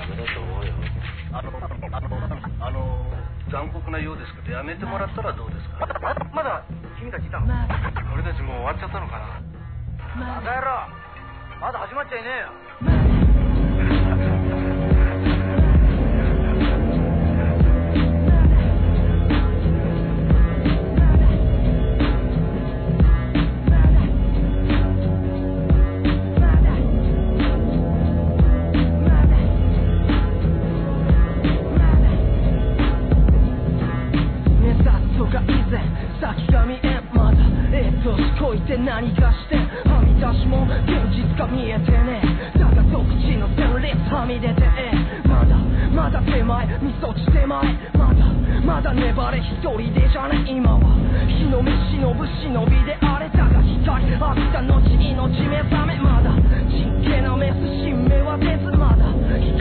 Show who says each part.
Speaker 1: メだと思うよ。残酷なようですけど、やめてもらったらどうですか。
Speaker 2: まだ君たちいたの？
Speaker 1: 俺たちもう終わっちゃったのかな。
Speaker 2: バカ野郎、まだ始まっちゃいねえよ。
Speaker 3: 何かしてはみ出しも現実が見えてねだが独自の前列はみ出てまだ手前みそち手前まだ粘れ一人でじゃね今は日の